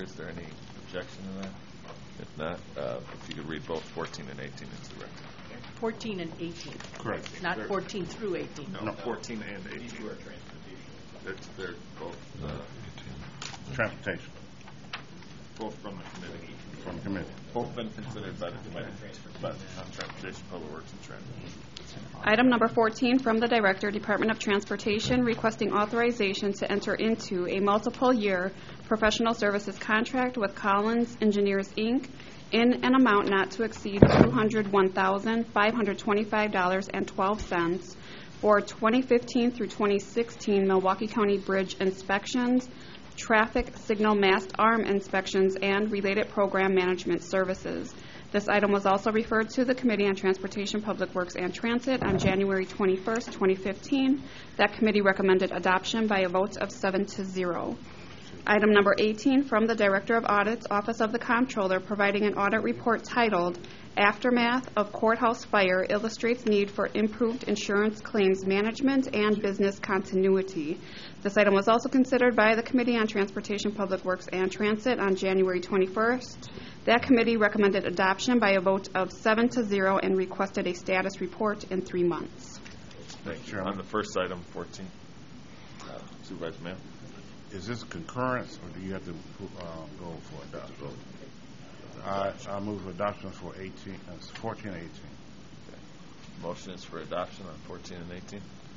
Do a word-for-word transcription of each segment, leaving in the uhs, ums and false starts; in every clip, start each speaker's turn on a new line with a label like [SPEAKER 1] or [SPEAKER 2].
[SPEAKER 1] Is there any objection to that? If not, uh, if you could read both fourteen and eighteen into the record.
[SPEAKER 2] fourteen and eighteen.
[SPEAKER 3] Correct.
[SPEAKER 2] Not fourteen through eighteen.
[SPEAKER 1] No, no. fourteen and eighteen. They're, they're both uh,
[SPEAKER 3] Transportation.
[SPEAKER 1] both from the committee.
[SPEAKER 3] From the committee.
[SPEAKER 1] Both been considered by the committee, but on Transportation, Public Works, and Transit.
[SPEAKER 4] Item number fourteen from the Director, Department of Transportation, requesting authorization to enter into a multiple-year professional services contract with Collins Engineers, Incorporated in an amount not to exceed two hundred one thousand five hundred twenty-five dollars and twelve cents for twenty fifteen through twenty sixteen Milwaukee County Bridge inspections, traffic signal mast arm inspections, and related program management services. This item was also referred to the Committee on Transportation, Public Works, and Transit on January twenty-first, twenty fifteen. That committee recommended adoption by a vote of seven to zero. Item number eighteen from the Director of Audits, Office of the Comptroller, providing an audit report titled Aftermath of Courthouse Fire Illustrates Need for Improved Insurance Claims Management and Business Continuity. This item was also considered by the Committee on Transportation, Public Works, and Transit on January twenty-first. That committee recommended adoption by a vote of seven to zero and requested a status report in three months.
[SPEAKER 1] Thank you. On the first item, fourteen, uh, Supervisor Mayo.
[SPEAKER 3] Is this concurrence, or do you have to uh, go for adoption? I, I move for adoption for eighteen, uh, fourteen and eighteen.
[SPEAKER 1] Okay. Motion is for adoption on fourteen and eighteen.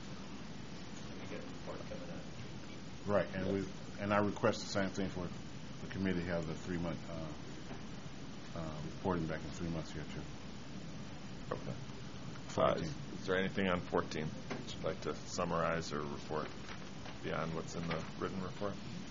[SPEAKER 3] Right, and we and I request the same thing for the committee to have the three month uh, uh, reporting back in three months here too.
[SPEAKER 1] Okay. Uh, is, is there anything on fourteen that you'd like to summarize or report beyond what's in the written report?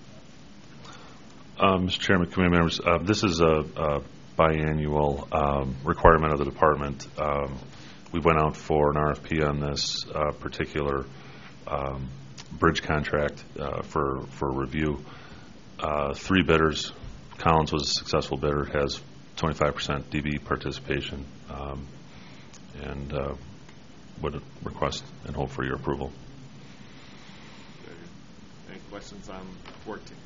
[SPEAKER 5] Um, Mister Chairman, committee members, uh, this is a, a biannual um, requirement of the department. Um, we went out for an R F P on this uh, particular um, bridge contract uh, for for review. Uh, three bidders. Collins was a successful bidder. Has twenty-five percent D B participation, um, and uh, would request and hope for your approval.
[SPEAKER 1] Any questions on fourteen?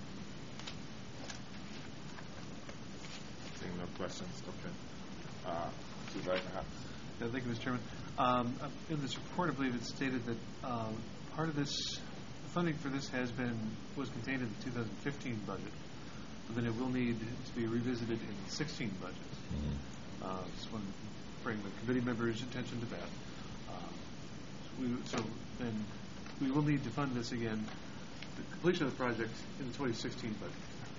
[SPEAKER 1] Seeing no questions, okay. Uh, Supervisor House.
[SPEAKER 6] Yeah, thank you, Mister Chairman. Um, in this report, I believe it stated that uh, part of this the funding for this has been was contained in the two thousand fifteen budget, but then it will need to be revisited in the sixteen budget. Mm-hmm. uh, just want to bring the committee members' attention to that. Uh, so, we, so then we will need to fund this again, the completion of the project in the twenty sixteen budget.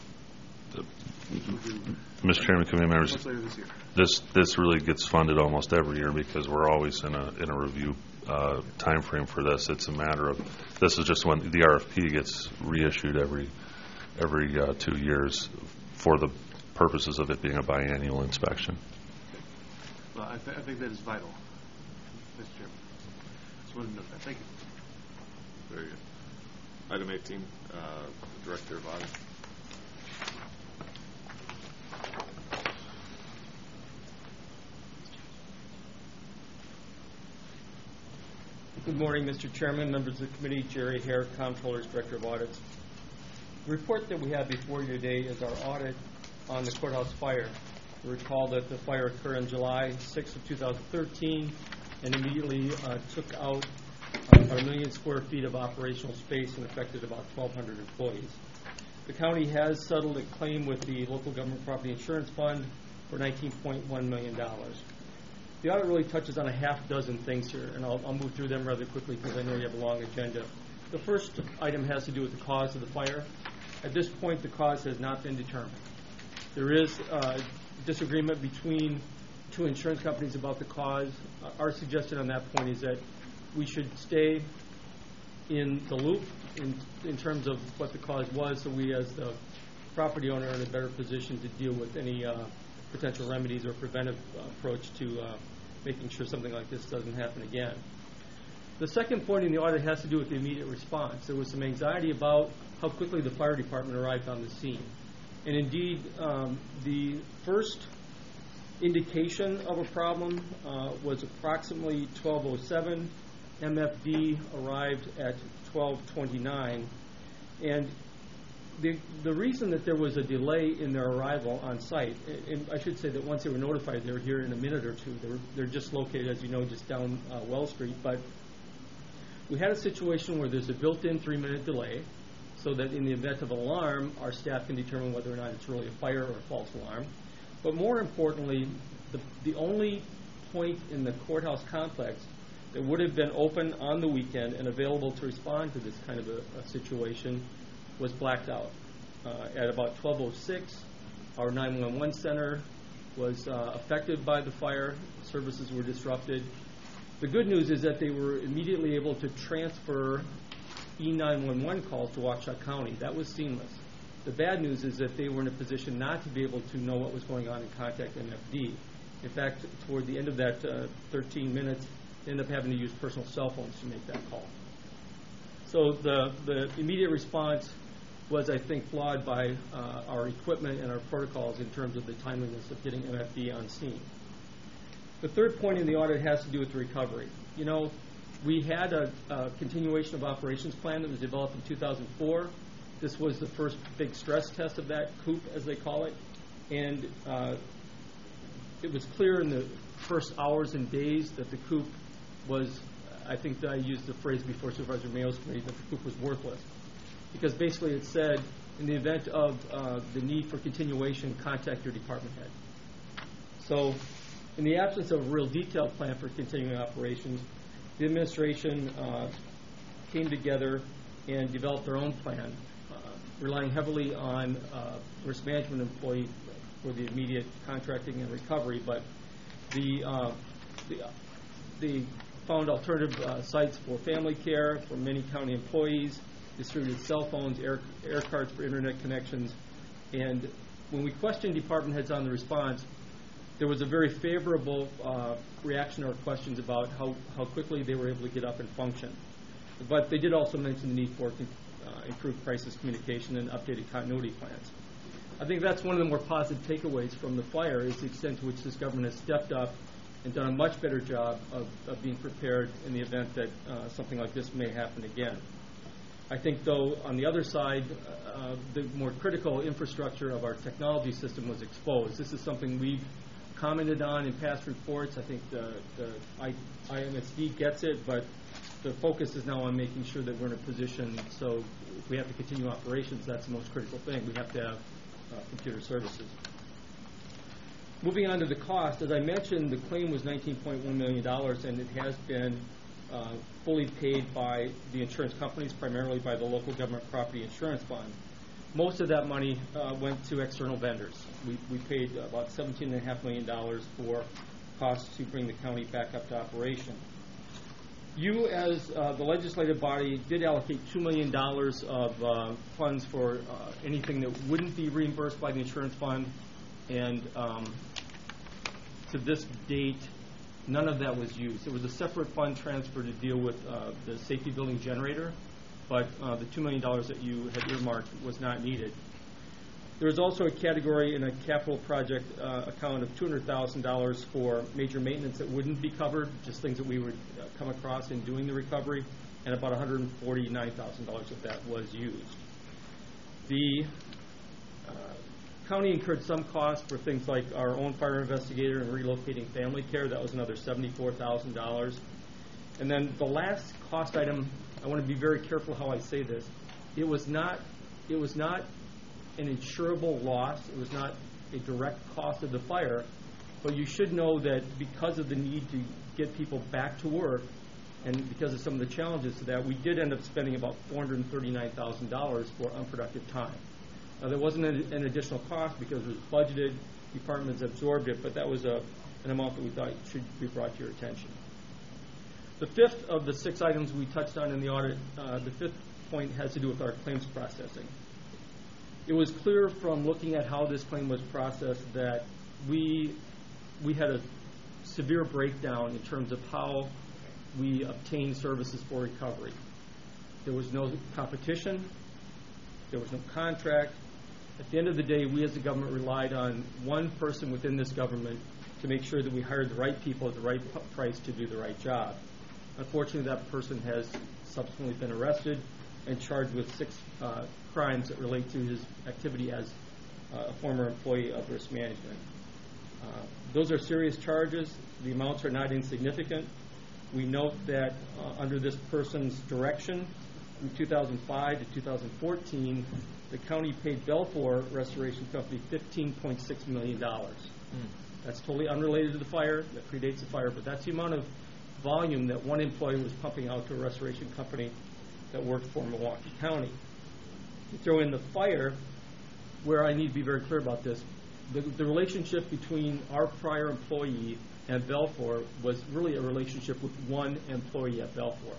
[SPEAKER 5] Mister Chairman, committee members,
[SPEAKER 6] Much later this year.
[SPEAKER 5] this this really gets funded almost every year because we're always in a in a review uh, time frame for this. It's a matter of this is just when the R F P gets reissued every every uh, two years for the purposes of it being a biannual inspection.
[SPEAKER 6] Well, I, th I think that is vital, Mister Chairman. Just wanted to note that. Thank you.
[SPEAKER 1] Very good. Item eighteen, uh, Director of Audit.
[SPEAKER 7] Good morning, Mister Chairman, members of the committee. Jerry Hare, Comptroller's Director of Audits. The report that we have before you today is our audit on the courthouse fire. You recall that the fire occurred on July sixth of two thousand thirteen and immediately uh, took out uh, about a million square feet of operational space and affected about twelve hundred employees. The county has settled a claim with the local government property insurance fund for nineteen point one million dollars. The audit really touches on a half dozen things here, and I'll, I'll move through them rather quickly because I know you have a long agenda. The first item has to do with the cause of the fire. At this point, the cause has not been determined. There is uh, disagreement between two insurance companies about the cause. Uh, our suggestion on that point is that we should stay in the loop in, in terms of what the cause was, so we as the property owner are in a better position to deal with any uh, potential remedies or preventive uh, approach to uh, making sure something like this doesn't happen again. The second point in the audit has to do with the immediate response. There was some anxiety about how quickly the fire department arrived on the scene. And indeed, um, the first indication of a problem uh, was approximately twelve oh seven. M F D arrived at twelve twenty-nine. And the, the reason that there was a delay in their arrival on site, and I should say that once they were notified, they were here in a minute or two. They were, they're just located, as you know, just down uh, Wells Street. But we had a situation where there's a built-in three-minute delay, so that in the event of alarm, our staff can determine whether or not it's really a fire or a false alarm. But more importantly, the, the only point in the courthouse complex that would have been open on the weekend and available to respond to this kind of a, a situation was blacked out. Uh, at about twelve oh six, our nine one one center was uh, affected by the fire. Services were disrupted. The good news is that they were immediately able to transfer E nine one one calls to Waukesha County. That was seamless. The bad news is that they were in a position not to be able to know what was going on and contact M F D. In fact, toward the end of that uh, thirteen minutes, they ended up having to use personal cell phones to make that call. So the, the immediate response was, I think, flawed by uh, our equipment and our protocols in terms of the timeliness of getting M F D on scene. The third point in the audit has to do with recovery. You know, we had a, a continuation of operations plan that was developed in two thousand four. This was the first big stress test of that COOP, as they call it. And uh, it was clear in the first hours and days that the COOP was, I think that I used the phrase before Supervisor Mayo's committee, that the COOP was worthless. Because basically it said, in the event of uh, the need for continuation, contact your department head. So in the absence of a real detailed plan for continuing operations, the administration uh, came together and developed their own plan, uh, relying heavily on uh, risk management employee for the immediate contracting and recovery. But the, uh, the, the found alternative uh, sites for family care, for many county employees, distributed cell phones, air, air cards for internet connections. And when we questioned department heads on the response, there was a very favorable uh, reaction to our questions about how, how quickly they were able to get up and function. But they did also mention the need for uh, improved crisis communication and updated continuity plans. I think that's one of the more positive takeaways from the fire, is the extent to which this government has stepped up and done a much better job of, of being prepared in the event that uh, something like this may happen again. I think, though, on the other side, uh, the more critical infrastructure of our technology system was exposed. This is something we've commented on in past reports. I think the, the I, I M S D gets it, but the focus is now on making sure that we're in a position, so if we have to continue operations, that's the most critical thing. We have to have uh, computer services. Moving on to the cost, as I mentioned, the claim was nineteen point one million dollars, and it has been uh, fully paid by the insurance companies, primarily by the local government property insurance fund. Most of that money uh, went to external vendors. We, we paid about seventeen point five million dollars for costs to bring the county back up to operation. You, as uh, the legislative body, did allocate two million dollars of uh, funds for uh, anything that wouldn't be reimbursed by the insurance fund, and um, to this date, none of that was used. There was a separate fund transfer to deal with uh, the safety building generator, but uh, the two million dollars that you had earmarked was not needed. There was also a category in a capital project uh, account of two hundred thousand dollars for major maintenance that wouldn't be covered, just things that we would uh, come across in doing the recovery, and about one hundred forty-nine thousand dollars of that was used. The uh, county incurred some costs for things like our own fire investigator and relocating family care. That was another seventy-four thousand dollars. And then the last cost item, I want to be very careful how I say this. It was not, it was not an insurable loss. It was not a direct cost of the fire. But you should know that because of the need to get people back to work, and because of some of the challenges to that, we did end up spending about four hundred thirty-nine thousand dollars for unproductive time. Now, there wasn't an, an additional cost because it was budgeted. Departments absorbed it, but that was a, an amount that we thought should be brought to your attention. The fifth of the six items we touched on in the audit, uh, the fifth point has to do with our claims processing. It was clear from looking at how this claim was processed that we we had a severe breakdown in terms of how we obtained services for recovery. There was no competition. There was no contract. At the end of the day, we as the government relied on one person within this government to make sure that we hired the right people at the right p- price to do the right job. Unfortunately, that person has subsequently been arrested, and charged with six uh, crimes that relate to his activity as uh, a former employee of risk management. Uh, those are serious charges. The amounts are not insignificant. We note that uh, under this person's direction, from two thousand five to two thousand fourteen, the county paid Belfour Restoration Company fifteen point six million dollars. Mm. That's totally unrelated to the fire, that predates the fire, but that's the amount of volume that one employee was pumping out to a restoration company that worked for Milwaukee County. You throw in the fire, where I need to be very clear about this, the, the relationship between our prior employee and Belfour was really a relationship with one employee at Belfour.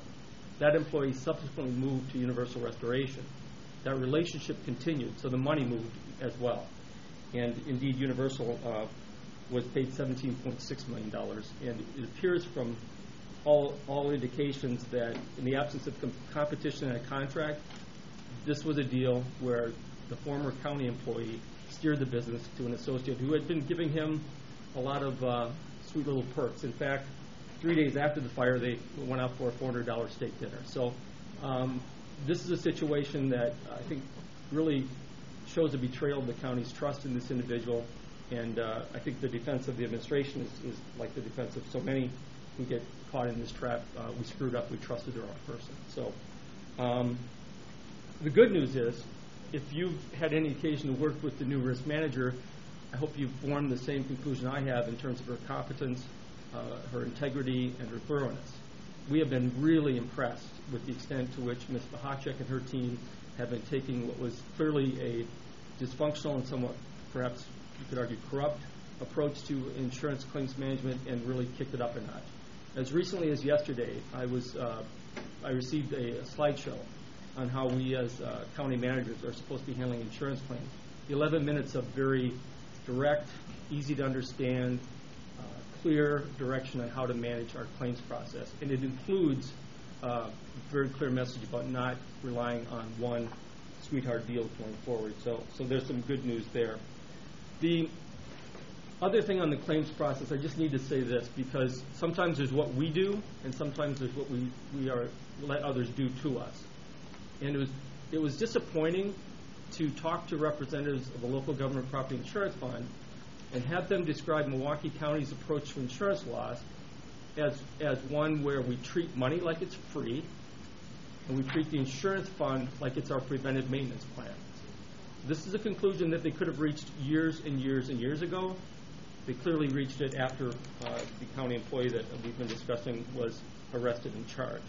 [SPEAKER 7] That employee subsequently moved to Universal Restoration. That relationship continued, so the money moved as well. And indeed, Universal uh, was paid seventeen point six million dollars. And it appears from all, all indications that in the absence of com- competition and a contract, this was a deal where the former county employee steered the business to an associate who had been giving him a lot of uh, sweet little perks. In fact, three days after the fire, they went out for a four hundred dollars steak dinner. So um, this is a situation that I think really shows a betrayal of the county's trust in this individual. And uh, I think the defense of the administration is, is like the defense of so many who get caught in this trap. Uh, we screwed up. We trusted the wrong person. So um, the good news is, if you've had any occasion to work with the new risk manager, I hope you've formed the same conclusion I have in terms of her competence, uh, her integrity, and her thoroughness. We have been really impressed with the extent to which Miz Bahacek and her team have been taking what was clearly a dysfunctional and somewhat, perhaps you could argue, corrupt approach to insurance claims management and really kicked it up a notch. As recently as yesterday, I was uh, I received a, a slideshow on how we as uh, county managers are supposed to be handling insurance claims. eleven minutes of very direct, easy to understand, uh, clear direction on how to manage our claims process. And it includes uh, a very clear message about not relying on one sweetheart deal going forward. So, so there's some good news there. The other thing on the claims process, I just need to say this, because sometimes there's what we do, and sometimes there's what we, we are let others do to us. And it was it was disappointing to talk to representatives of the local government property insurance fund and have them describe Milwaukee County's approach to insurance laws as as one where we treat money like it's free, and we treat the insurance fund like it's our preventive maintenance plan. This is a conclusion that they could have reached years and years and years ago. They clearly reached it after uh, the county employee that we've been discussing was arrested and charged.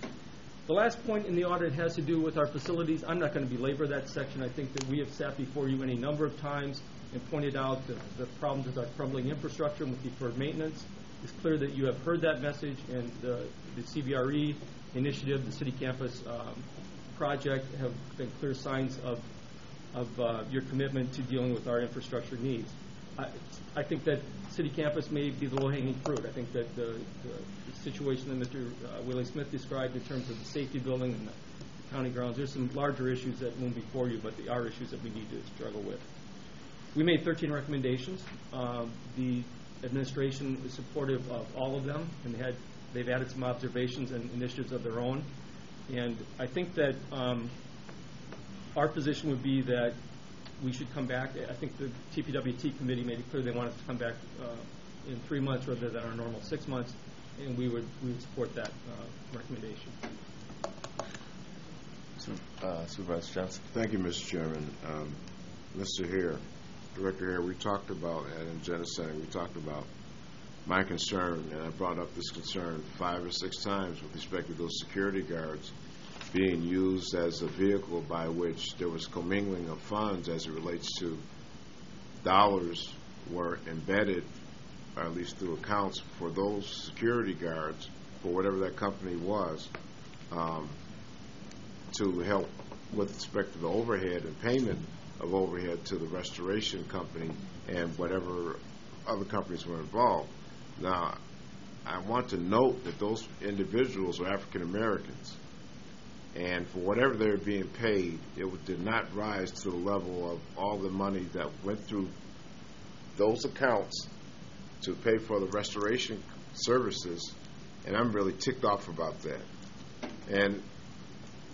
[SPEAKER 7] The last point in the audit has to do with our facilities. I'm not going to belabor that section. I think that we have sat before you any number of times and pointed out the, the problems with our crumbling infrastructure and with deferred maintenance. It's clear that you have heard that message, and the, the C B R E initiative, the City Campus um, project, have been clear signs of, of uh, your commitment to dealing with our infrastructure needs. I, I think that City Campus may be the low-hanging fruit. I think that the, the, the situation that Mister Uh, Willie Smith described in terms of the safety building and the county grounds, there's some larger issues that loom before you, but they are issues that we need to struggle with. We made thirteen recommendations. Um, the administration is supportive of all of them, and they had, they've added some observations and initiatives of their own. And I think that um, our position would be that we should come back. I think the T P W T committee made it clear they want us to come back uh, in three months rather than our normal six months, and we would we would support that uh, recommendation.
[SPEAKER 1] Uh, Supervisor Johnson.
[SPEAKER 8] Thank you, Mister Chairman. Um, Mister Hare, Director Hare, we talked about, at Agenda Setting, we talked about my concern, and I brought up this concern five or six times with respect to those security guards being used as a vehicle by which there was commingling of funds as it relates to dollars were embedded, or at least through accounts, for those security guards, for whatever that company was, um, to help with respect to the overhead and payment of overhead to the restoration company and whatever other companies were involved. Now, I want to note that those individuals are African Americans, and for whatever they were being paid, it did not rise to the level of all the money that went through those accounts to pay for the restoration services, and I'm really ticked off about that. And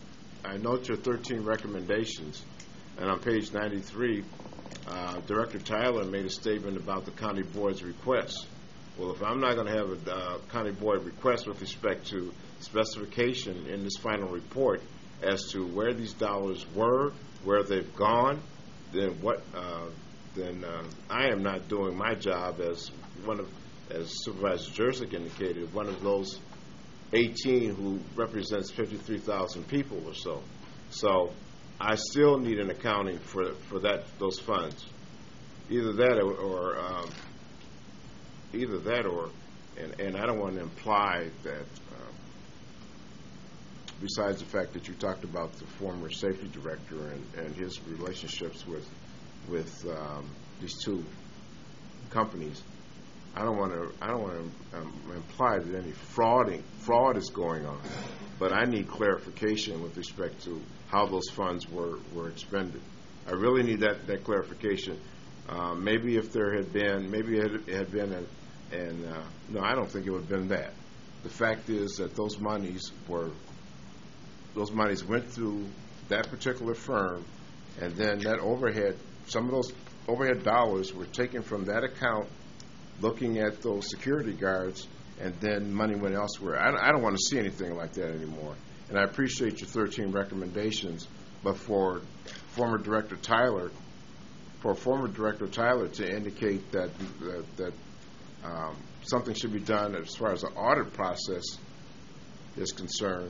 [SPEAKER 8] I note your thirteen recommendations, and on page ninety-three, uh, Director Tyler made a statement about the county board's request. Well, if I'm not going to have a uh, county board request with respect to specification in this final report as to where these dollars were, where they've gone, then what? Uh, then uh, I am not doing my job as one of, as Supervisor Jurczyk indicated, one of those eighteen who represents fifty-three thousand people or so. So I still need an accounting for for that those funds. Either that or, or um, either that or, and, and I don't want to imply that. Uh, besides the fact that you talked about the former safety director and, and his relationships with with um, these two companies, I don't want to. I don't want to um, imply that any frauding fraud is going on, but I need clarification with respect to how those funds were, were expended. I really need that that clarification. Uh, maybe if there had been, maybe it had, it had been, a, and uh, no, I don't think it would have been that. The fact is that those monies were, those monies went through that particular firm, and then that overhead, some of those overhead dollars were taken from that account, looking at those security guards, and then money went elsewhere. I, I don't want to see anything like that anymore. And I appreciate your thirteen recommendations, but for former Director Tyler, for former Director Tyler to indicate that that, that um, something should be done as far as the audit process is concerned,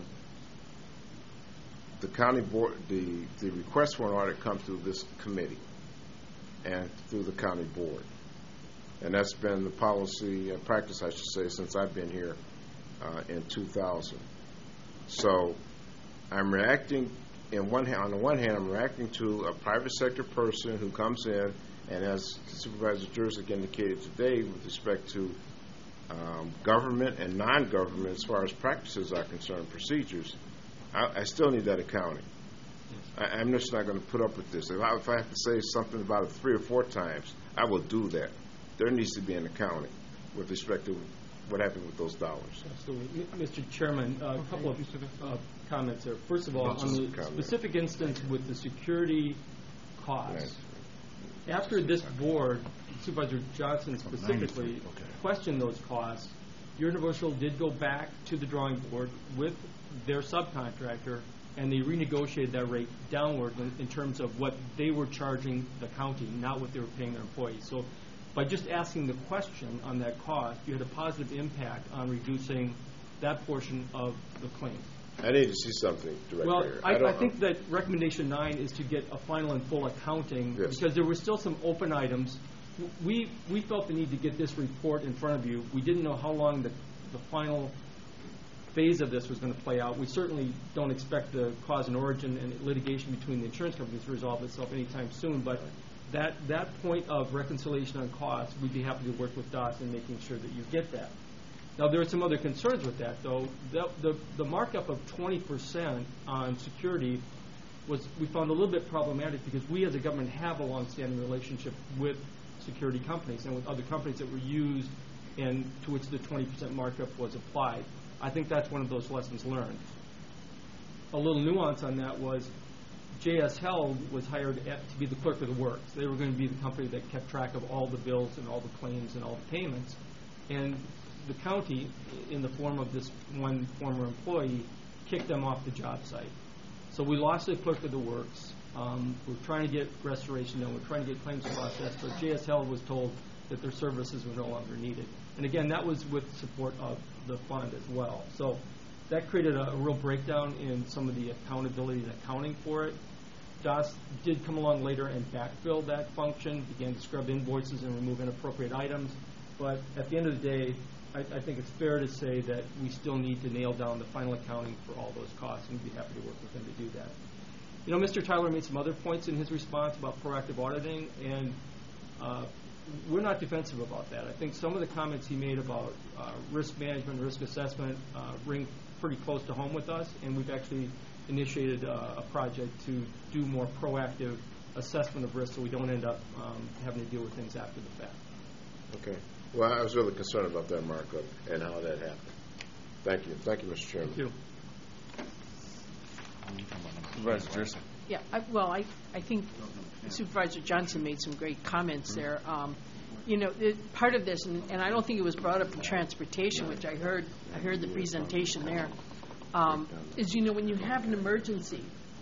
[SPEAKER 8] the county board, the the request for an audit comes through this committee and through the county board. And that's been the policy and practice, I should say, since I've been here uh, in two thousand. So I'm reacting, in one hand, on the one hand, I'm reacting to a private sector person who comes in, and as Supervisor Jurczyk indicated today with respect to um, government and non-government as far as practices are concerned, procedures, I, I still need that accounting. I, I'm just not going to put up with this. If I, if I have to say something about it three or four times, I will do that. There needs to be an accounting with respect to what happened with those dollars.
[SPEAKER 7] Absolutely. Mister Chairman, uh, a couple of uh, comments there. First of all, on the specific instance with the security costs, after this board, Supervisor Johnson specifically questioned those costs, Universal did go back to the drawing board with their subcontractor, and they renegotiated that rate downward in, in terms of what they were charging the county, not what they were paying their employees. So by just asking the question on that cost, you had a positive impact on reducing that portion of the claim.
[SPEAKER 8] I need to see something, Director.
[SPEAKER 7] Well, I,
[SPEAKER 8] I,
[SPEAKER 7] I think that recommendation nine is to get a final and full accounting,
[SPEAKER 8] yes,
[SPEAKER 7] because there were still some open items. We we felt the need to get this report in front of you. We didn't know how long the, the final phase of this was going to play out. We certainly don't expect the cause and origin and litigation between the insurance companies to resolve itself anytime soon, but That that point of reconciliation on costs, we'd be happy to work with D O S in making sure that you get that. Now, there are some other concerns with that, though. The, the, the markup of twenty percent on security was, we found a little bit problematic because we as a government have a long-standing relationship with security companies and with other companies that were used and to which the twenty percent markup was applied. I think that's one of those lessons learned. A little nuance on that was J S Held was hired at, to be the clerk of the works. They were going to be the company that kept track of all the bills and all the claims and all the payments. And the county, in the form of this one former employee, kicked them off the job site. So we lost the clerk of the works. Um, we're trying to get restoration done. We're trying to get claims processed. But J S Held was told that their services were no longer needed. And again, that was with support of the fund as well. So that created a, a real breakdown in some of the accountability and accounting for it. D O S did come along later and backfill that function, began to scrub invoices and remove inappropriate items. But at the end of the day, I, I think it's fair to say that we still need to nail down the final accounting for all those costs, and we'd be happy to work with them to do that. You know, Mister Tyler made some other points in his response about proactive auditing, and uh, we're not defensive about that. I think some of the comments he made about uh, risk management, risk assessment uh, ring pretty close to home with us, and we've actually initiated uh, a project to do more proactive assessment of risk so we don't end up um, having to deal with things after the fact.
[SPEAKER 8] Okay. Well, I was really concerned about that markup and how that happened. Thank you. Thank you, Mister Chairman.
[SPEAKER 7] Thank you.
[SPEAKER 1] Supervisor Jersey.
[SPEAKER 2] Yeah, I, well, I, I think Supervisor Johnson made some great comments there. Um, you know, it, part of this, and, and I don't think it was brought up in transportation, which I heard, I heard the presentation there, um, is, you know, when you have an emergency,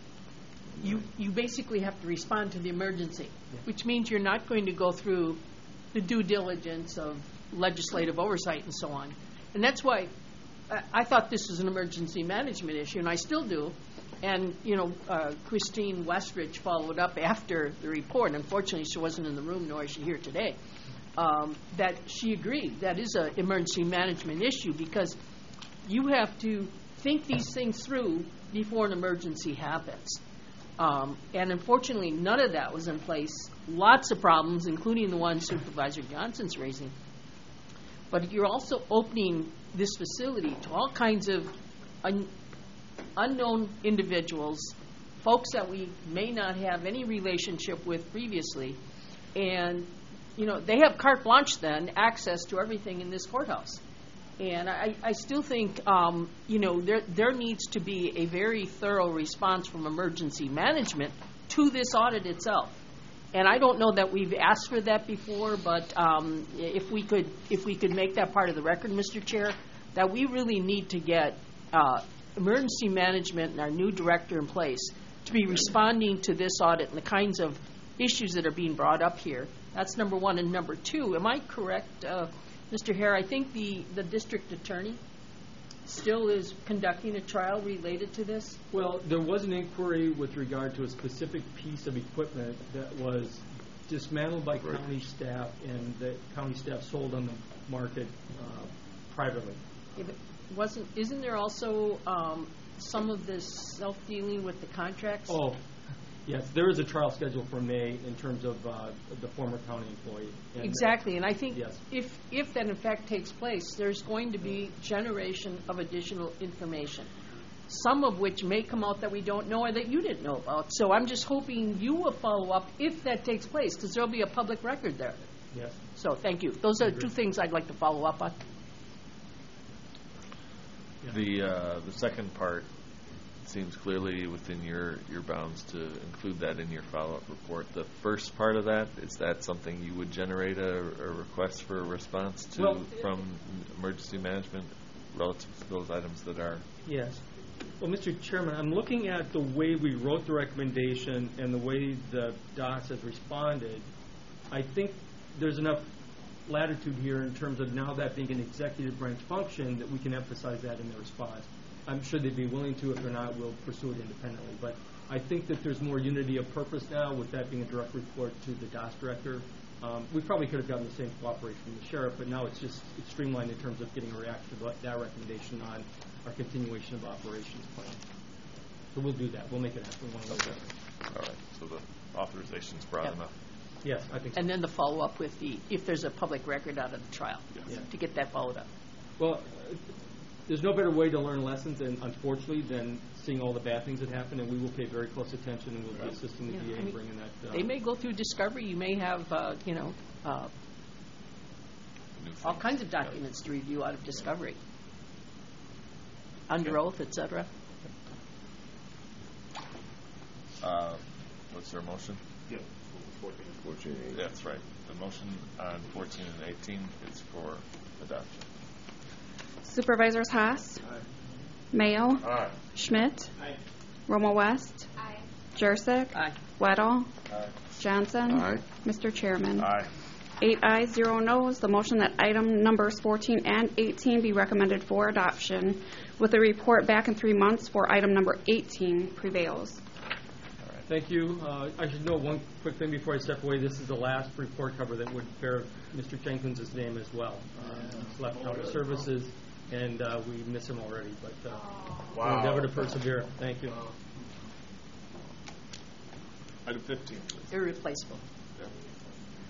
[SPEAKER 2] you, you basically have to respond to the emergency, which means you're not going to go through the due diligence of legislative oversight and so on. And that's why I, I thought this was an emergency management issue, and I still do. And, you know, uh, Christine Westridge followed up after the report. Unfortunately, she wasn't in the room, nor is she here today, um, that she agreed that is an emergency management issue because you have to think these things through before an emergency happens. Um, and unfortunately, none of that was in place. Lots of problems, including the one Supervisor Johnson's raising. But you're also opening this facility to all kinds of un- unknown individuals, folks that we may not have any relationship with previously. And, you know, they have carte blanche then, access to everything in this courthouse. And I, I still think, um, you know, there there needs to be a very thorough response from emergency management to this audit itself. And I don't know that we've asked for that before, but um, if we could if we could make that part of the record, Mister Chair, that we really need to get uh, emergency management and our new director in place to be responding to this audit and the kinds of issues that are being brought up here. That's number one. And number two, am I correct, uh, Mister Hare? I think the, the district attorney still is conducting a trial related to this?
[SPEAKER 7] Well, there was an inquiry with regard to a specific piece of equipment that was dismantled by
[SPEAKER 8] Right.
[SPEAKER 7] county staff and that county staff sold on the market uh, privately.
[SPEAKER 2] If it wasn't, isn't there also um, some of this self-dealing with the contracts?
[SPEAKER 7] Oh, yes, there is a trial scheduled for May in terms of uh, the former county employee. And, uh,
[SPEAKER 2] Exactly, and I think
[SPEAKER 7] Yes.
[SPEAKER 2] if, if that in fact takes place, there's going to be generation of additional information, some of which may come out that we don't know or that you didn't know about. So I'm just hoping you will follow up if that takes place, because there'll be a public record there.
[SPEAKER 7] Yes.
[SPEAKER 2] So thank you. Those are two things I'd like to follow up on.
[SPEAKER 1] The uh, the second part seems clearly within your, your bounds to include that in your follow-up report. The first part of that, is that something you would generate a, a request for a response to
[SPEAKER 7] Well,
[SPEAKER 1] from emergency management relative to those items that are?
[SPEAKER 7] Yes. Well, Mister Chairman, I'm looking at the way we wrote the recommendation and the way the D O S has responded. I think there's enough latitude here in terms of now that being an executive branch function that we can emphasize that in the response. I'm sure they'd be willing to. If they're not, we'll pursue it independently. But I think that there's more unity of purpose now with that being a direct report to the D O S director. Um, we probably could have gotten the same cooperation from the sheriff, but now it's just it's streamlined in terms of getting a reaction to that recommendation on our continuation of operations plan. So we'll do that. We'll make it happen one way or the other.
[SPEAKER 1] All right, so the authorization's broad
[SPEAKER 2] Yep.
[SPEAKER 1] enough.
[SPEAKER 7] Yes, I think so.
[SPEAKER 2] And then the follow-up with the, if there's a public record out of the trial,
[SPEAKER 7] Yes.
[SPEAKER 2] to get that followed up.
[SPEAKER 7] Well, uh, there's no better way to learn lessons, and unfortunately, than seeing all the bad things that happen, and we will pay very close attention, and we'll be assisting the
[SPEAKER 2] Yeah,
[SPEAKER 7] D A
[SPEAKER 2] I
[SPEAKER 7] in
[SPEAKER 2] mean,
[SPEAKER 7] bringing that. Uh,
[SPEAKER 2] They may go through discovery. You may have, uh, you know, uh,
[SPEAKER 1] New
[SPEAKER 2] all
[SPEAKER 1] things.
[SPEAKER 2] kinds of documents to review out of discovery, under oath, et cetera.
[SPEAKER 1] Uh, was there a motion?
[SPEAKER 3] Yeah.
[SPEAKER 8] fourteen A.
[SPEAKER 1] That's right. The motion on fourteen and eighteen is for adoption.
[SPEAKER 4] Supervisors Haas. Mayo.
[SPEAKER 1] Aye.
[SPEAKER 4] Schmidt. Romo West. Jurassic.
[SPEAKER 2] Aye.
[SPEAKER 4] Weddle.
[SPEAKER 1] Aye.
[SPEAKER 4] Johnson.
[SPEAKER 8] Aye.
[SPEAKER 4] Mister Chairman.
[SPEAKER 1] Aye.
[SPEAKER 4] Eight ayes, zero noes. The motion that item numbers fourteen and eighteen be recommended for adoption with a report back in three months for item number eighteen prevails.
[SPEAKER 7] Thank you. Uh, I should note one quick thing before I step away. This is the last report cover that would bear Mister Jenkins' name as well. Uh, he's left out of services, and uh, we miss him already, but uh, we'll
[SPEAKER 1] Wow.
[SPEAKER 7] endeavor to persevere. Thank you.
[SPEAKER 1] Item fifteen, please.
[SPEAKER 2] Irreplaceable.
[SPEAKER 1] Yeah.